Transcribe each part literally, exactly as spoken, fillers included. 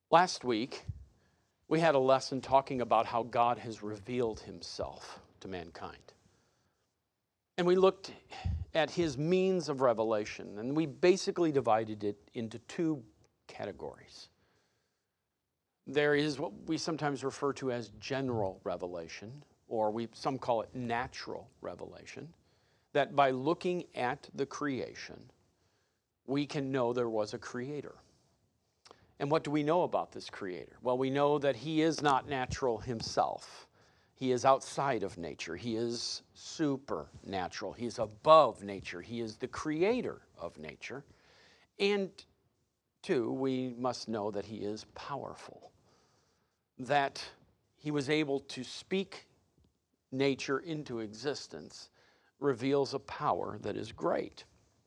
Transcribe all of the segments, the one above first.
Last week, we had a lesson talking about how God has revealed himself to mankind. And we looked at his means of revelation, and we basically divided it into two categories. There is what we sometimes refer to as general revelation, or we some call it natural revelation, that by looking at the creation, we can know there was a creator. And what do we know about this creator? Well, we know that he is not natural himself. He is outside of nature. He is supernatural. He is above nature. He is the creator of nature. And two, we must know that he is powerful, that he was able to speak nature into existence, reveals a power that is great.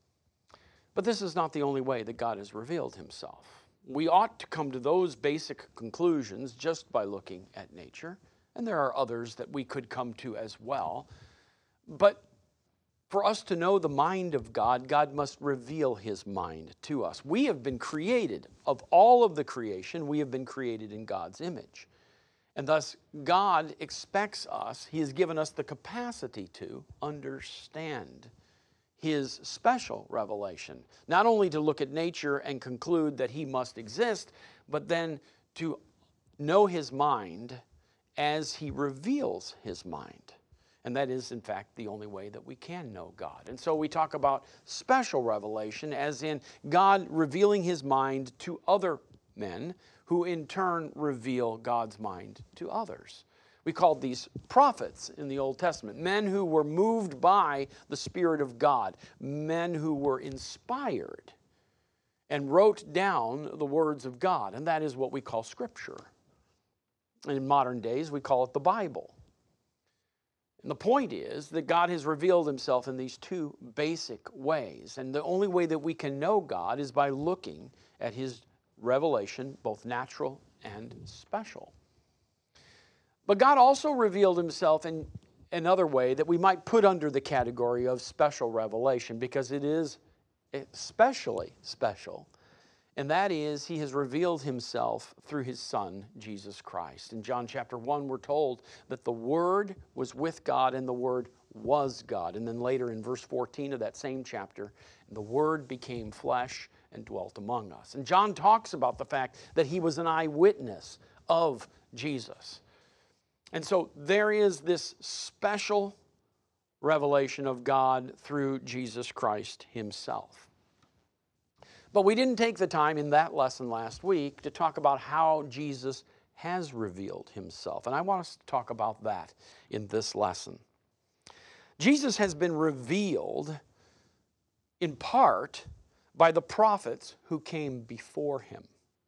But this is not the only way that God has revealed himself. We ought to come to those basic conclusions just by looking at nature, and there are others that we could come to as well. But for us to know the mind of God, God must reveal his mind to us. We have been created, of all of the creation, we have been created in God's image. And thus, God expects us, he has given us the capacity to understand his special revelation. Not only to look at nature and conclude that he must exist, but then to know his mind as he reveals his mind. And that is, in fact, the only way that we can know God. And so we talk about special revelation as in God revealing his mind to other men who in turn reveal God's mind to others. We called these prophets in the Old Testament, men who were moved by the Spirit of God, men who were inspired and wrote down the words of God, and that is what we call Scripture. And in modern days, we call it the Bible. And the point is that God has revealed himself in these two basic ways, and the only way that we can know God is by looking at his revelation, both natural and special. But God also revealed himself in another way that we might put under the category of special revelation, because it is especially special. And that is, he has revealed himself through his Son, Jesus Christ. In John chapter one, we're told that the Word was with God and the Word was God. And then later in verse fourteen of that same chapter, the Word became flesh and dwelt among us. And John talks about the fact that he was an eyewitness of Jesus. And so there is this special revelation of God through Jesus Christ himself. But we didn't take the time in that lesson last week to talk about how Jesus has revealed himself. And I want us to talk about that in this lesson. Jesus has been revealed in part by the prophets who came before him.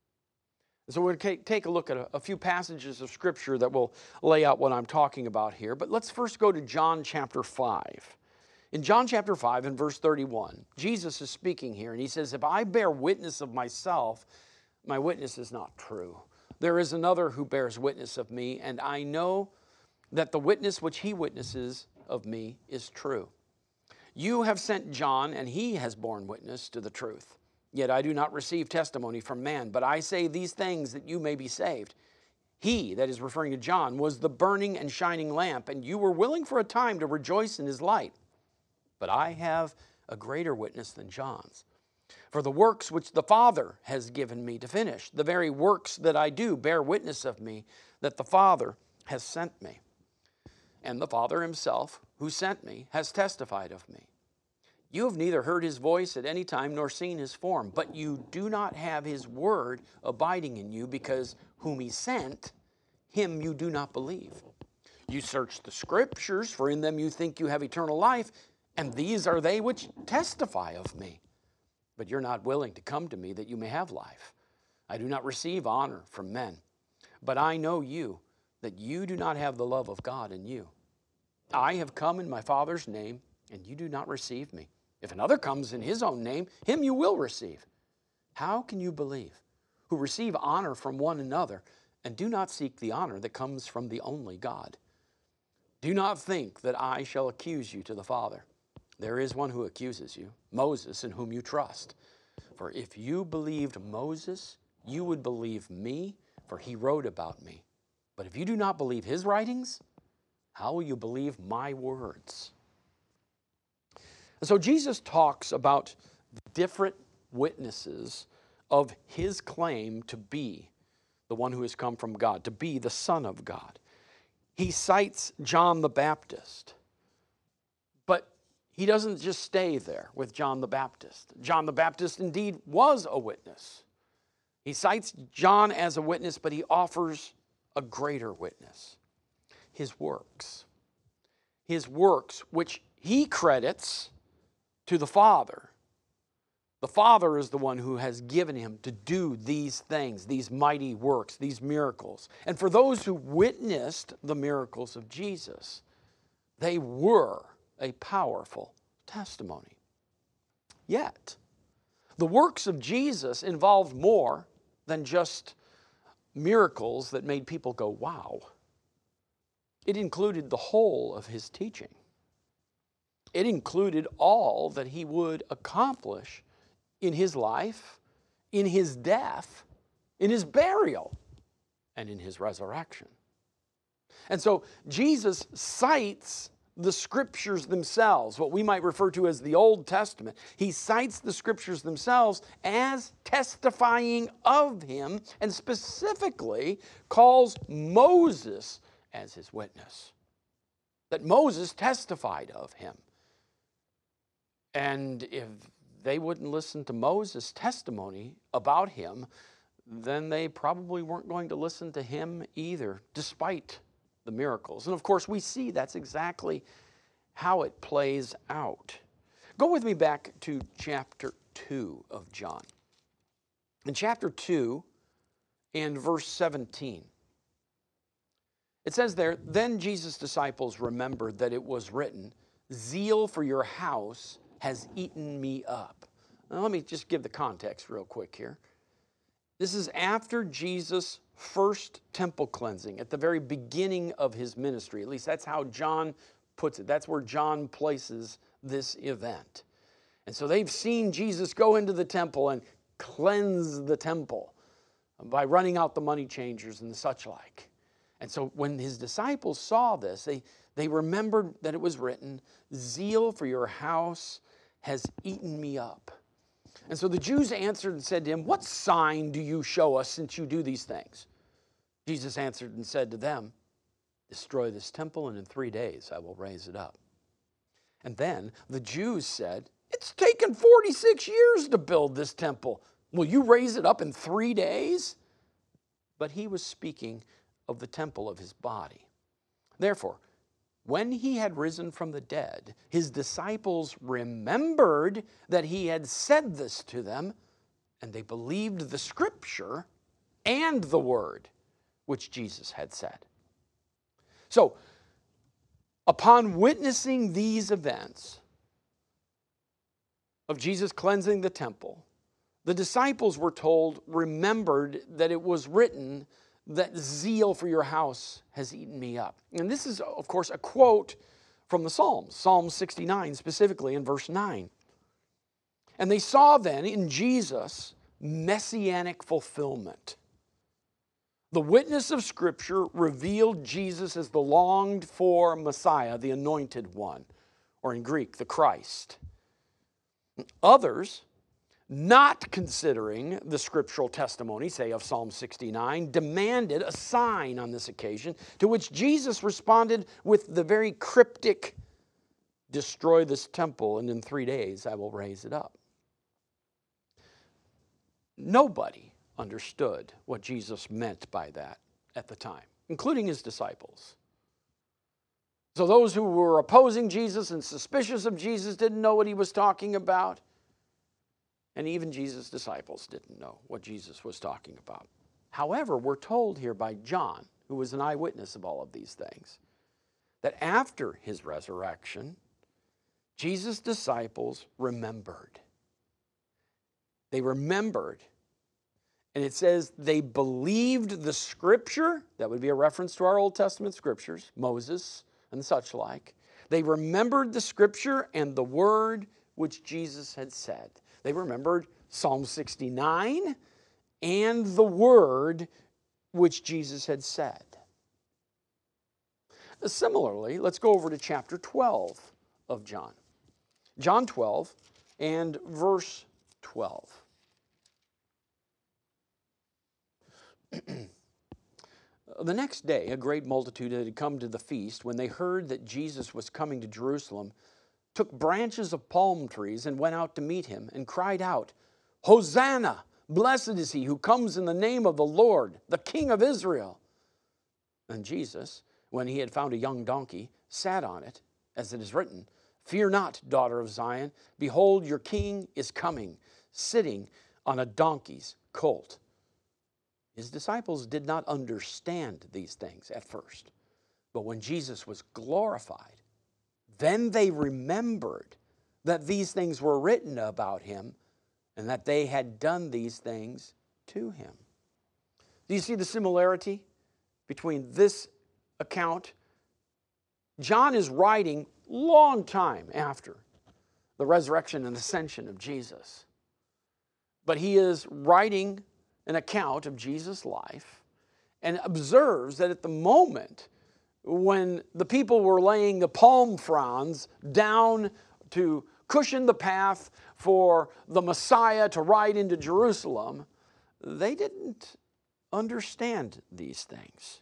So we're going to take a look at a few passages of Scripture that will lay out what I'm talking about here. But let's first go to John chapter five. In John chapter five and verse thirty-one, Jesus is speaking here, and he says, "If I bear witness of myself, my witness is not true. There is another who bears witness of me, and I know that the witness which he witnesses of me is true. You have sent John, and he has borne witness to the truth. Yet I do not receive testimony from man, but I say these things that you may be saved. He," that is referring to John, "was the burning and shining lamp, and you were willing for a time to rejoice in his light. But I have a greater witness than John's. For the works which the Father has given me to finish, the very works that I do bear witness of me, that the Father has sent me. And the Father himself, who sent me, has testified of me. You have neither heard his voice at any time nor seen his form, but you do not have his word abiding in you, because whom he sent, him you do not believe. You search the Scriptures, for in them you think you have eternal life, and these are they which testify of me. But you're not willing to come to me that you may have life. I do not receive honor from men, but I know you, that you do not have the love of God in you. I have come in my Father's name, and you do not receive me. If another comes in his own name, him you will receive. How can you believe, who receive honor from one another, and do not seek the honor that comes from the only God? Do not think that I shall accuse you to the Father. There is one who accuses you, Moses, in whom you trust. For if you believed Moses, you would believe me, for he wrote about me. But if you do not believe his writings, how will you believe my words? And so Jesus talks about different witnesses of his claim to be the one who has come from God, to be the Son of God. He cites John the Baptist, but he doesn't just stay there with John the Baptist. John the Baptist indeed was a witness. He cites John as a witness, but he offers a greater witness, his works. His works, which he credits to the Father. The Father is the one who has given him to do these things, these mighty works, these miracles. And for those who witnessed the miracles of Jesus, they were a powerful testimony. Yet, the works of Jesus involved more than just miracles that made people go, wow. It included the whole of his teaching. It included all that he would accomplish in his life, in his death, in his burial, and in his resurrection. And so Jesus cites the Scriptures themselves, what we might refer to as the Old Testament. He cites the Scriptures themselves as testifying of him, and specifically calls Moses as his witness. That Moses testified of him. And if they wouldn't listen to Moses' testimony about him, then they probably weren't going to listen to him either, despite the miracles. And of course, we see that's exactly how it plays out. Go with me back to chapter two of John. In chapter two and verse seventeen, it says there, "Then Jesus' disciples remembered that it was written, 'Zeal for your house has eaten me up.'" Now, let me just give the context real quick here. This is after Jesus' first temple cleansing, at the very beginning of his ministry. At least that's how John puts it. That's where John places this event. And so they've seen Jesus go into the temple and cleanse the temple by running out the money changers and the such like. And so when his disciples saw this, they, they remembered that it was written, "Zeal for your house has eaten me up." And so the Jews answered and said to him, "What sign do you show us since you do these things?" Jesus answered and said to them, "Destroy this temple, and in three days I will raise it up." And then the Jews said, "It's taken forty-six years to build this temple. Will you raise it up in three days?" But he was speaking of the temple of his body. Therefore, when he had risen from the dead, his disciples remembered that he had said this to them, and they believed the Scripture and the word which Jesus had said. So, upon witnessing these events of Jesus cleansing the temple, the disciples were told, remembered that it was written that zeal for your house has eaten me up. And this is, of course, a quote from the Psalms, Psalm sixty-nine, specifically in verse nine. And they saw then in Jesus messianic fulfillment. The witness of Scripture revealed Jesus as the longed-for Messiah, the anointed one, or in Greek, the Christ. Others, not considering the scriptural testimony, say of Psalm sixty-nine, demanded a sign on this occasion, to which Jesus responded with the very cryptic, "Destroy this temple, and in three days I will raise it up." Nobody understood what Jesus meant by that at the time, including his disciples. So those who were opposing Jesus and suspicious of Jesus didn't know what he was talking about. And even Jesus' disciples didn't know what Jesus was talking about. However, we're told here by John, who was an eyewitness of all of these things, that after his resurrection, Jesus' disciples remembered. They remembered. And it says they believed the Scripture. That would be a reference to our Old Testament Scriptures, Moses and such like. They remembered the Scripture and the word which Jesus had said. They remembered Psalm sixty-nine and the word which Jesus had said. Similarly, let's go over to chapter twelve of John. John twelve and verse twelve. The next day, a great multitude that had come to the feast, when they heard that Jesus was coming to Jerusalem, took branches of palm trees and went out to meet him and cried out, "Hosanna! Blessed is he who comes in the name of the Lord, the King of Israel." And Jesus, when he had found a young donkey, sat on it, as it is written, "Fear not, daughter of Zion. Behold, your king is coming, sitting on a donkey's colt." His disciples did not understand these things at first. But when Jesus was glorified, then they remembered that these things were written about him and that they had done these things to him. Do you see the similarity between this account? John is writing long time after the resurrection and ascension of Jesus. But he is writing an account of Jesus' life and observes that at the moment when the people were laying the palm fronds down to cushion the path for the Messiah to ride into Jerusalem, they didn't understand these things.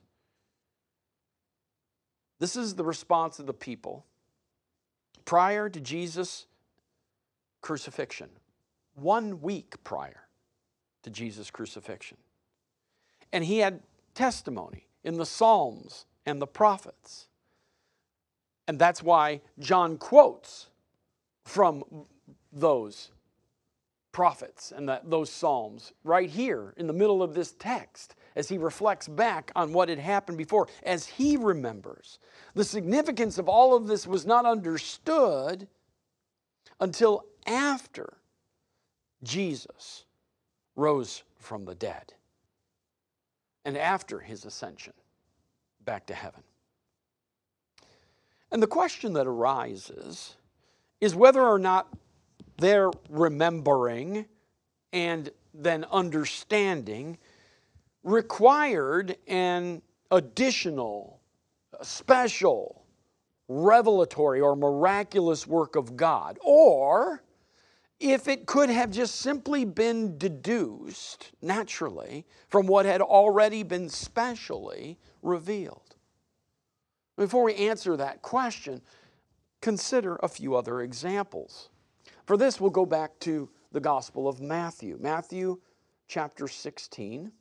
This is the response of the people prior to Jesus' crucifixion, one week prior to Jesus' crucifixion. And he had testimony in the Psalms and the prophets. And that's why John quotes from those prophets and that, those Psalms right here in the middle of this text as he reflects back on what had happened before, as he remembers. The significance of all of this was not understood until after Jesus rose from the dead and after his ascension back to heaven. And the question that arises is whether or not their remembering and then understanding required an additional, special, revelatory or miraculous work of God, or if it could have just simply been deduced naturally from what had already been specially revealed. Before we answer that question, consider a few other examples. For this, we'll go back to the Gospel of Matthew. Matthew chapter sixteen.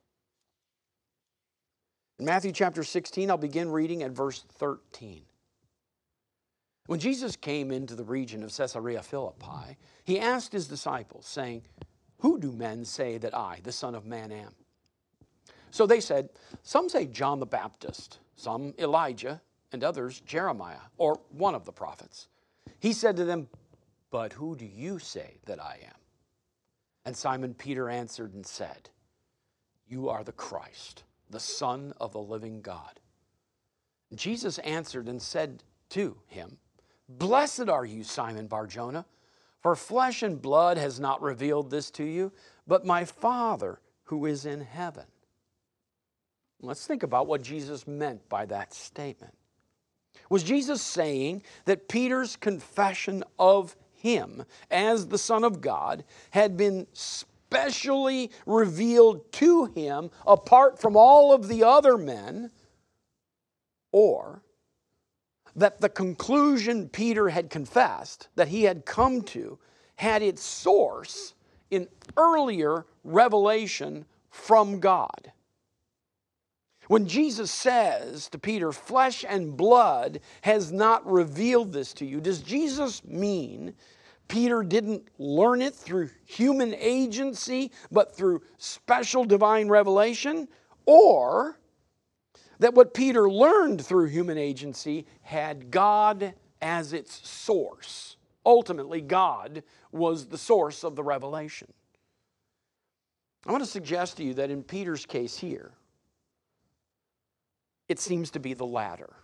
In Matthew chapter sixteen, I'll begin reading at verse thirteen. When Jesus came into the region of Caesarea Philippi, he asked his disciples, saying, "Who do men say that I, the Son of Man, am?" So they said, "Some say John the Baptist, some Elijah, and others Jeremiah, or one of the prophets." He said to them, "But who do you say that I am?" And Simon Peter answered and said, "You are the Christ, the Son of the living God." And Jesus answered and said to him, "Blessed are you, Simon Bar-Jonah, for flesh and blood has not revealed this to you, but my Father who is in heaven." Let's think about what Jesus meant by that statement. Was Jesus saying that Peter's confession of him as the Son of God had been specially revealed to him apart from all of the other men, or that the conclusion Peter had confessed that he had come to had its source in earlier revelation from God? When Jesus says to Peter, "Flesh and blood has not revealed this to you," does Jesus mean Peter didn't learn it through human agency, but through special divine revelation? Or that what Peter learned through human agency had God as its source? Ultimately, God was the source of the revelation. I want to suggest to you that in Peter's case here, it seems to be the latter.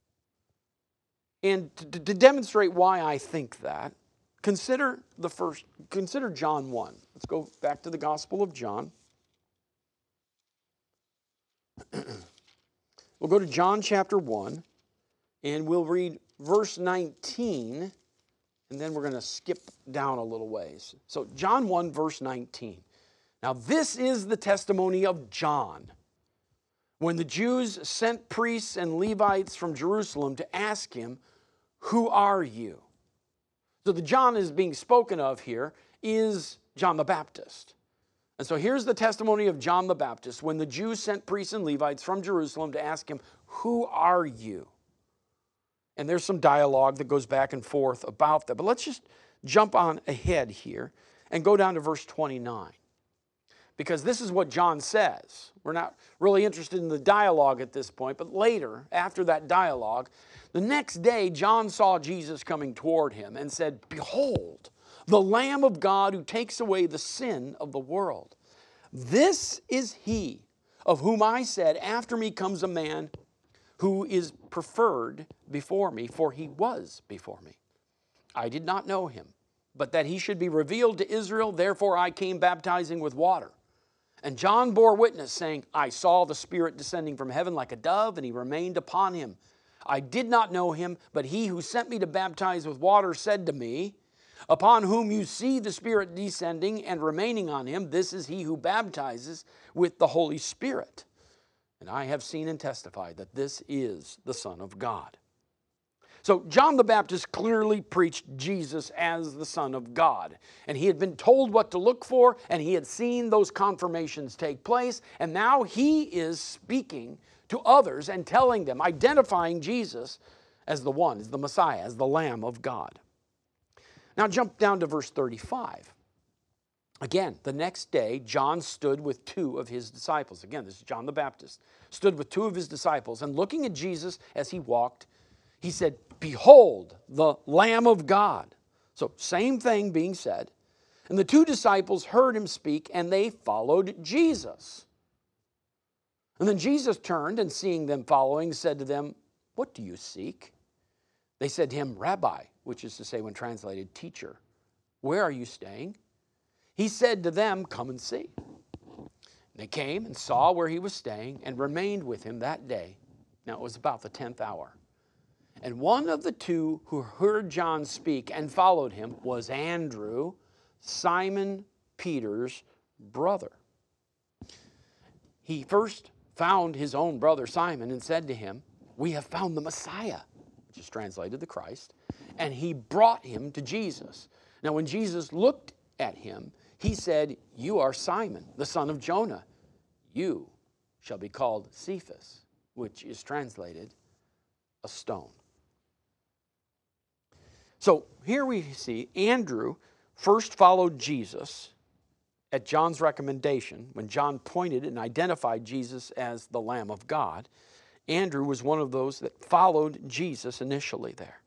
And to, to demonstrate why I think that, consider the first, consider John one. Let's go back to the Gospel of John. We'll go to John chapter one, and we'll read verse nineteen, and then we're going to skip down a little ways. So John one, verse nineteen. Now this is the testimony of John, when the Jews sent priests and Levites from Jerusalem to ask him, "Who are you?" So the John is being spoken of here is John the Baptist. And so here's the testimony of John the Baptist when the Jews sent priests and Levites from Jerusalem to ask him, "Who are you?" And there's some dialogue that goes back and forth about that. But let's just jump on ahead here and go down to verse twenty-nine. Because this is what John says. We're not really interested in the dialogue at this point, but later, after that dialogue, the next day John saw Jesus coming toward him and said, "Behold, the Lamb of God who takes away the sin of the world. This is he of whom I said, after me comes a man who is preferred before me, for he was before me. I did not know him, but that he should be revealed to Israel, therefore I came baptizing with water. And John bore witness, saying, I saw the Spirit descending from heaven like a dove, and he remained upon him. I did not know him, but he who sent me to baptize with water said to me, upon whom you see the Spirit descending and remaining on him, this is he who baptizes with the Holy Spirit. And I have seen and testified that this is the Son of God." So John the Baptist clearly preached Jesus as the Son of God. And he had been told what to look for, and he had seen those confirmations take place. And now he is speaking to others and telling them, identifying Jesus as the one, as the Messiah, as the Lamb of God. Now jump down to verse thirty-five. Again, the next day, John stood with two of his disciples. Again, this is John the Baptist. Stood with two of his disciples, and looking at Jesus as he walked, he said, "Behold, the Lamb of God." So same thing being said. And the two disciples heard him speak, and they followed Jesus. And then Jesus turned, and seeing them following, said to them, "What do you seek?" They said to him, "Rabbi," which is to say, when translated, teacher, "where are you staying?" He said to them, "Come and see." And they came and saw where he was staying, and remained with him that day. Now it was about the tenth hour. And one of the two who heard John speak and followed him was Andrew, Simon Peter's brother. He first found his own brother Simon and said to him, "We have found the Messiah," which is translated the Christ. And he brought him to Jesus. Now when Jesus looked at him, he said, "You are Simon, the son of Jonah. You shall be called Cephas," which is translated a stone. So here we see Andrew first followed Jesus at John's recommendation. When John pointed and identified Jesus as the Lamb of God, Andrew was one of those that followed Jesus initially there.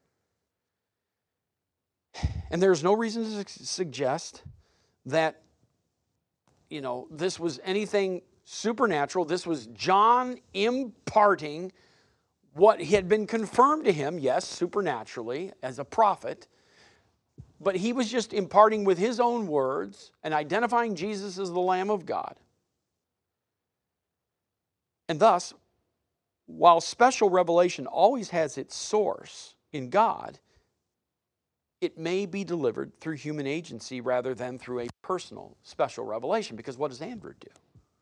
And there's no reason to su- suggest that, you know, this was anything supernatural. This was John imparting what had been confirmed to him, yes, supernaturally, as a prophet, but he was just imparting with his own words and identifying Jesus as the Lamb of God. And thus, while special revelation always has its source in God, it may be delivered through human agency rather than through a personal special revelation, because what does Andrew do?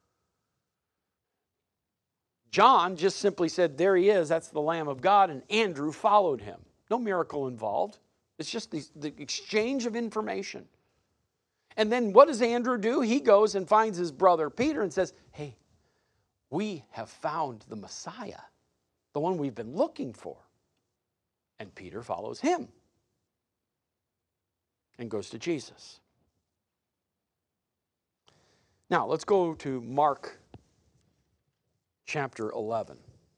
John just simply said, "There he is, that's the Lamb of God," and Andrew followed him. No miracle involved. It's just the, the exchange of information. And then what does Andrew do? He goes and finds his brother Peter and says, "Hey, we have found the Messiah, the one we've been looking for." And Peter follows him and goes to Jesus. Now, let's go to Mark chapter eleven.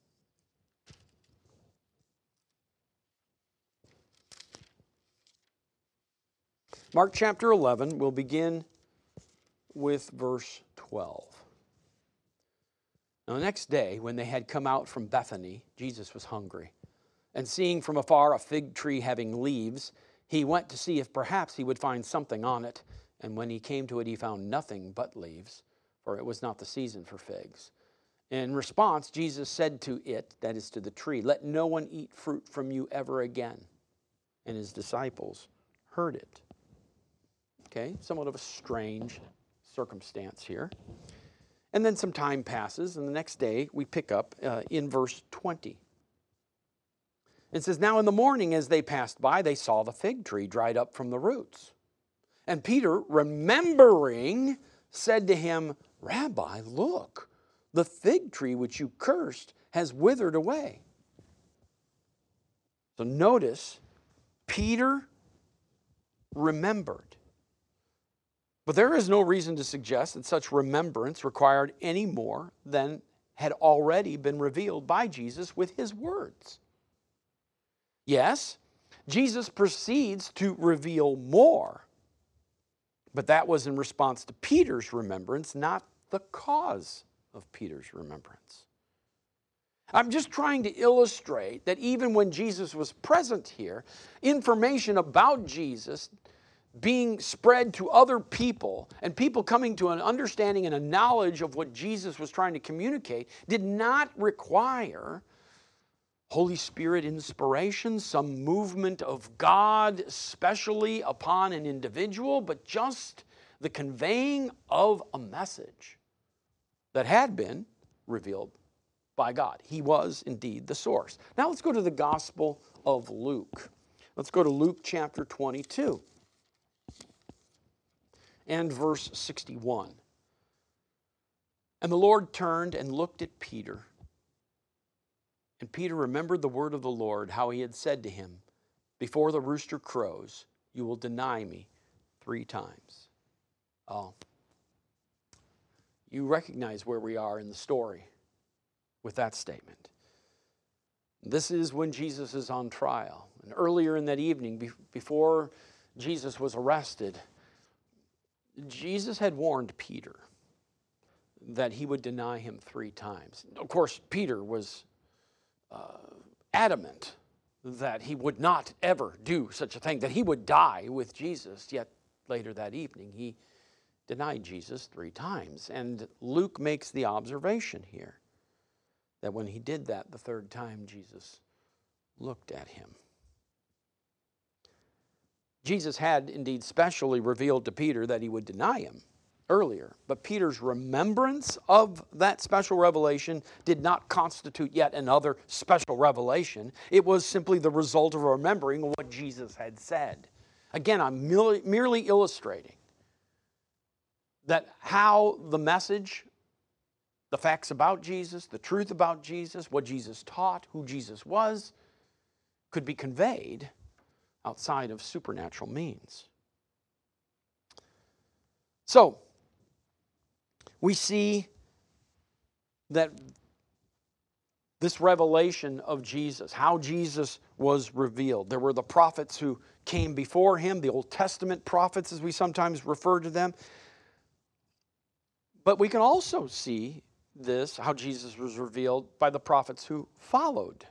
Mark chapter eleven, we'll begin with verse twelve. Now the next day, when they had come out from Bethany, Jesus was hungry. And seeing from afar a fig tree having leaves, he went to see if perhaps he would find something on it. And when he came to it, he found nothing but leaves, for it was not the season for figs. In response, Jesus said to it, that is to the tree, "Let no one eat fruit from you ever again." And his disciples heard it. Okay, somewhat of a strange circumstance here. And then some time passes, and the next day we pick up uh, in verse twenty. It says, "Now in the morning as they passed by, they saw the fig tree dried up from the roots. And Peter, remembering, said to him, 'Rabbi, look, the fig tree which you cursed has withered away.'" So notice, Peter remembered. But there is no reason to suggest that such remembrance required any more than had already been revealed by Jesus with his words. Yes, Jesus proceeds to reveal more, but that was in response to Peter's remembrance, not the cause of Peter's remembrance. I'm just trying to illustrate that even when Jesus was present here, information about Jesus being spread to other people and people coming to an understanding and a knowledge of what Jesus was trying to communicate did not require Holy Spirit inspiration, some movement of God especially upon an individual, but just the conveying of a message that had been revealed by God. He was indeed the source. Now let's go to the Gospel of Luke. Let's go to Luke chapter twenty-two and verse sixty-one. "And the Lord turned and looked at Peter. And Peter remembered the word of the Lord, how he had said to him, 'Before the rooster crows, you will deny me three times.'" Oh, you recognize where we are in the story with that statement. This is when Jesus is on trial. And earlier in that evening, before Jesus was arrested, Jesus had warned Peter that he would deny him three times. Of course, Peter was uh, adamant that he would not ever do such a thing, that he would die with Jesus. Yet later that evening, he denied Jesus three times. And Luke makes the observation here that when he did that the third time, Jesus looked at him. Jesus had indeed specially revealed to Peter that he would deny him earlier, but Peter's remembrance of that special revelation did not constitute yet another special revelation. It was simply the result of remembering what Jesus had said. Again, I'm merely illustrating that how the message, the facts about Jesus, the truth about Jesus, what Jesus taught, who Jesus was, could be conveyed outside of supernatural means. So, we see that this revelation of Jesus, how Jesus was revealed. There were the prophets who came before him, the Old Testament prophets as we sometimes refer to them. But we can also see this, how Jesus was revealed, by the prophets who followed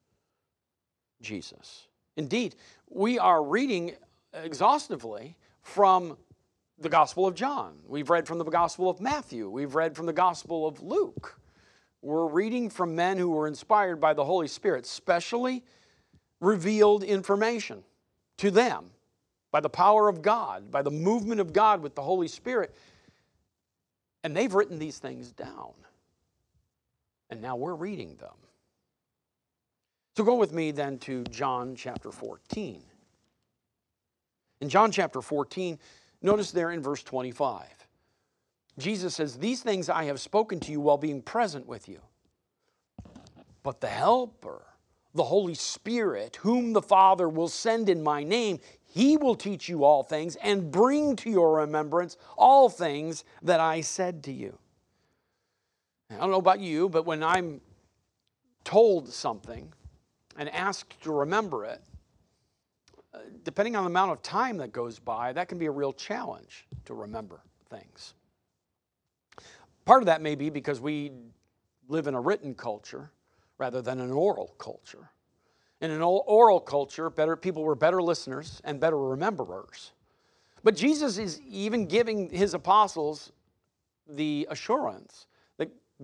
Jesus. Indeed, we are reading exhaustively from the Gospel of John. We've read from the Gospel of Matthew. We've read from the Gospel of Luke. We're reading from men who were inspired by the Holy Spirit, specially revealed information to them by the power of God, by the movement of God with the Holy Spirit. And they've written these things down. And now we're reading them. So go with me then to John chapter fourteen. In John chapter fourteen, notice there in verse twenty-five, Jesus says, "These things I have spoken to you while being present with you. But the Helper, the Holy Spirit, whom the Father will send in my name, he will teach you all things and bring to your remembrance all things that I said to you." I don't know about you, but when I'm told something and asked to remember it, depending on the amount of time that goes by, that can be a real challenge to remember things. Part of that may be because we live in a written culture rather than an oral culture. In an oral culture, better people were better listeners and better rememberers. But Jesus is even giving his apostles the assurance that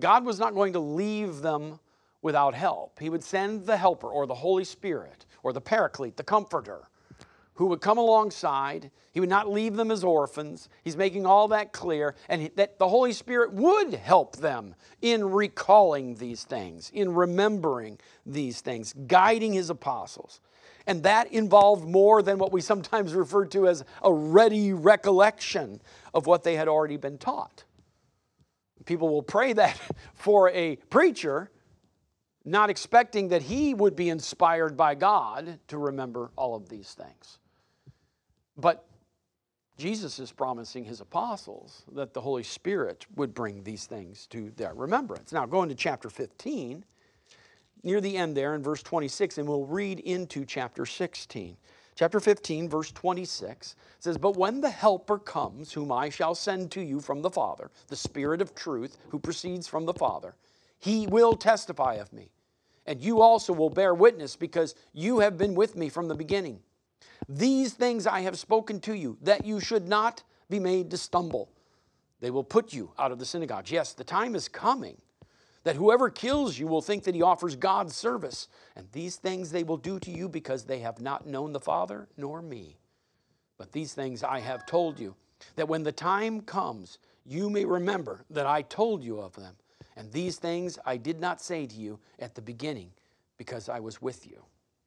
God was not going to leave them without help. He would send the helper or the Holy Spirit or the Paraclete, the Comforter, who would come alongside. He would not leave them as orphans. He's making all that clear, and that the Holy Spirit would help them in recalling these things, in remembering these things, guiding His apostles. And that involved more than what we sometimes refer to as a ready recollection of what they had already been taught. People will pray that for a preacher, not expecting that he would be inspired by God to remember all of these things. But Jesus is promising His apostles that the Holy Spirit would bring these things to their remembrance. Now, going to chapter fifteen, near the end there in verse twenty-six, and we'll read into chapter sixteen. Chapter fifteen, verse twenty-six says, "But when the Helper comes, whom I shall send to you from the Father, the Spirit of truth, who proceeds from the Father, He will testify of me. And you also will bear witness, because you have been with me from the beginning. These things I have spoken to you, that you should not be made to stumble. They will put you out of the synagogues. Yes, the time is coming that whoever kills you will think that he offers God service. And these things they will do to you, because they have not known the Father nor me. But these things I have told you, that when the time comes, you may remember that I told you of them. And these things I did not say to you at the beginning, because I was with you."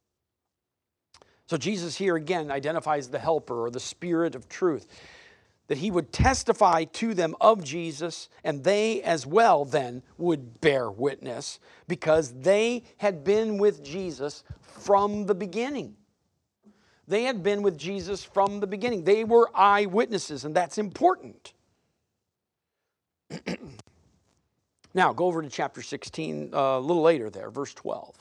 So Jesus here again identifies the Helper, or the Spirit of truth, that He would testify to them of Jesus, and they as well then would bear witness, because they had been with Jesus from the beginning. They had been with Jesus from the beginning. They were eyewitnesses, and that's important. Now, go over to chapter sixteen, uh, a little later there, verse twelve.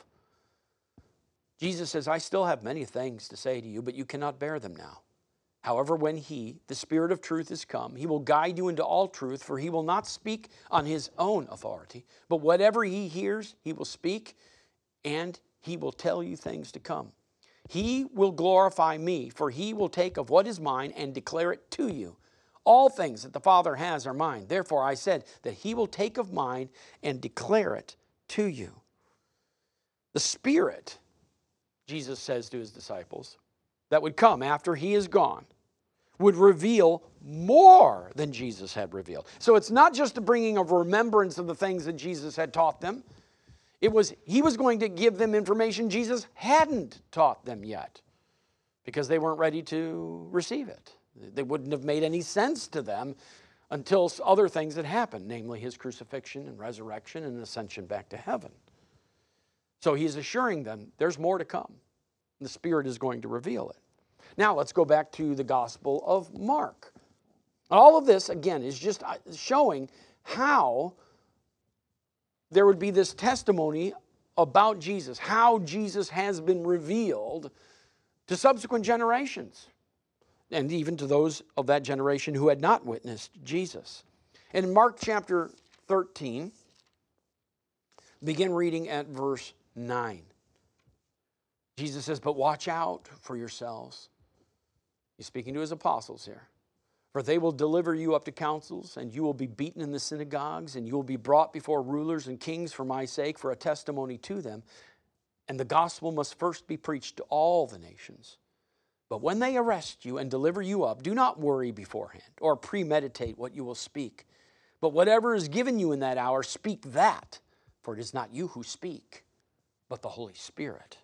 Jesus says, "I still have many things to say to you, but you cannot bear them now. However, when He, the Spirit of truth, is come, He will guide you into all truth, for He will not speak on His own authority, but whatever He hears, He will speak, and He will tell you things to come. He will glorify me, for He will take of what is mine and declare it to you. All things that the Father has are mine. Therefore I said that He will take of mine and declare it to you." The Spirit, Jesus says to His disciples, that would come after He is gone, would reveal more than Jesus had revealed. So it's not just a bringing of remembrance of the things that Jesus had taught them. It was, He was going to give them information Jesus hadn't taught them yet, because they weren't ready to receive it. They wouldn't have made any sense to them until other things had happened, namely His crucifixion and resurrection and ascension back to heaven. So He's assuring them there's more to come. The Spirit is going to reveal it. Now let's go back to the Gospel of Mark. All of this, again, is just showing how there would be this testimony about Jesus, how Jesus has been revealed to subsequent generations, and even to those of that generation who had not witnessed Jesus. In Mark chapter thirteen, begin reading at verse nine. Jesus says, "But watch out for yourselves." He's speaking to His apostles here. "For they will deliver you up to councils, and you will be beaten in the synagogues, and you will be brought before rulers and kings for my sake, for a testimony to them. And the gospel must first be preached to all the nations. But when they arrest you and deliver you up, do not worry beforehand or premeditate what you will speak. But whatever is given you in that hour, speak that, for it is not you who speak, but the Holy Spirit."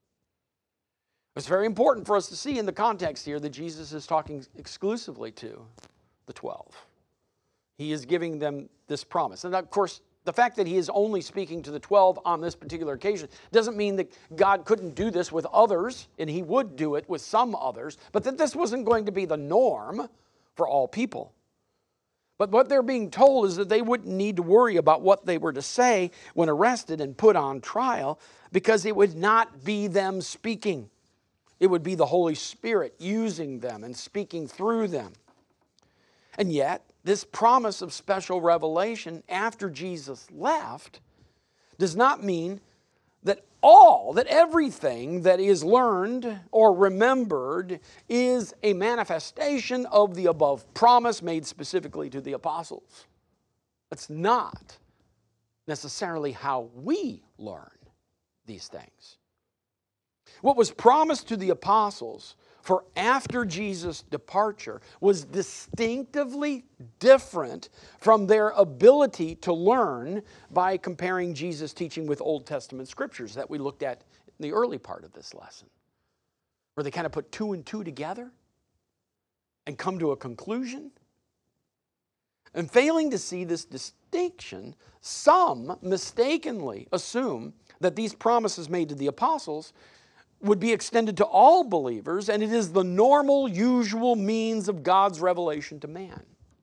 It's very important for us to see in the context here that Jesus is talking exclusively to the twelve. He is giving them this promise. And of course, the fact that He is only speaking to the twelve on this particular occasion doesn't mean that God couldn't do this with others, and He would do it with some others, but that this wasn't going to be the norm for all people. But what they're being told is that they wouldn't need to worry about what they were to say when arrested and put on trial, because it would not be them speaking. It would be the Holy Spirit using them and speaking through them. And yet, this promise of special revelation after Jesus left does not mean that all, that everything that is learned or remembered is a manifestation of the above promise made specifically to the apostles. That's not necessarily how we learn these things. What was promised to the apostles for after Jesus' departure was distinctively different from their ability to learn by comparing Jesus' teaching with Old Testament scriptures that we looked at in the early part of this lesson, where they kind of put two and two together and come to a conclusion. And failing to see this distinction, some mistakenly assume that these promises made to the apostles would be extended to all believers, and it is the normal, usual means of God's revelation to man.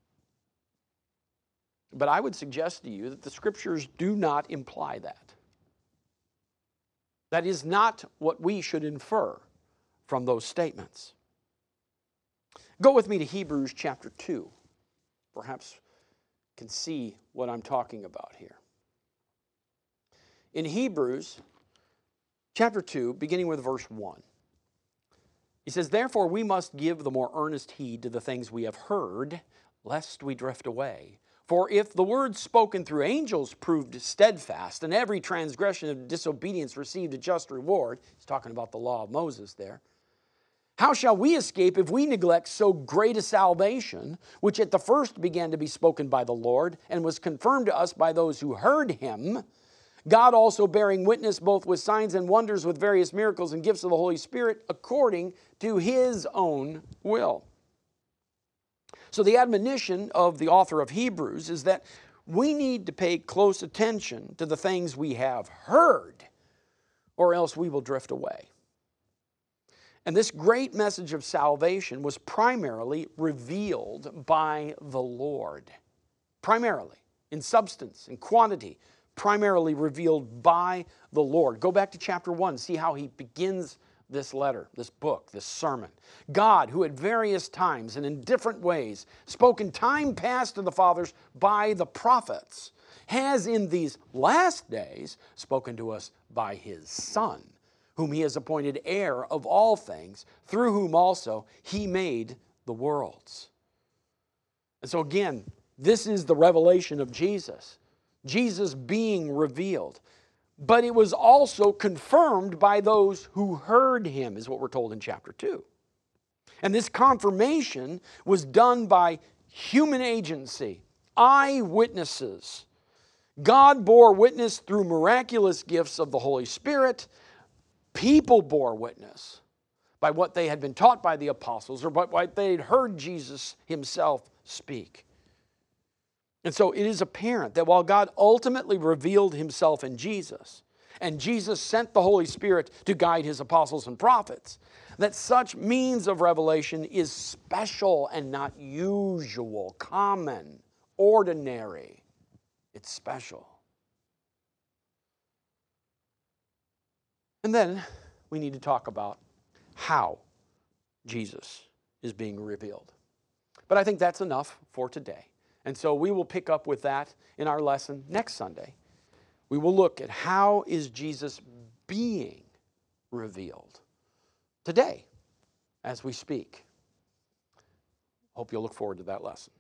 But I would suggest to you that the Scriptures do not imply that. That is not what we should infer from those statements. Go with me to Hebrews chapter two. Perhaps you can see what I'm talking about here. In Hebrews chapter two, beginning with verse one, he says, "Therefore we must give the more earnest heed to the things we have heard, lest we drift away. For if the word spoken through angels proved steadfast, and every transgression of disobedience received a just reward," he's talking about the law of Moses there, "how shall we escape if we neglect so great a salvation, which at the first began to be spoken by the Lord, and was confirmed to us by those who heard him, God also bearing witness both with signs and wonders, with various miracles and gifts of the Holy Spirit, according to his own will." So the admonition of the author of Hebrews is that we need to pay close attention to the things we have heard, or else we will drift away. And this great message of salvation was primarily revealed by the Lord. Primarily, in substance, in quantity, primarily revealed by the Lord. Go back to chapter one, see how he begins this letter, this book, this sermon. God, who at various times and in different ways spoke in time past to the fathers by the prophets, has in these last days spoken to us by his Son, whom he has appointed heir of all things, through whom also he made the worlds. And so again, this is the revelation of Jesus. Jesus being revealed. But it was also confirmed by those who heard him, is what we're told in chapter two. And this confirmation was done by human agency, eyewitnesses. God bore witness through miraculous gifts of the Holy Spirit. People bore witness by what they had been taught by the apostles, or by what they had heard Jesus himself speak. And so it is apparent that while God ultimately revealed himself in Jesus, and Jesus sent the Holy Spirit to guide his apostles and prophets, that such means of revelation is special and not usual, common, ordinary. It's special. And then we need to talk about how Jesus is being revealed. But I think that's enough for today. And so we will pick up with that in our lesson next Sunday. We will look at how is Jesus being revealed today as we speak. Hope you'll look forward to that lesson.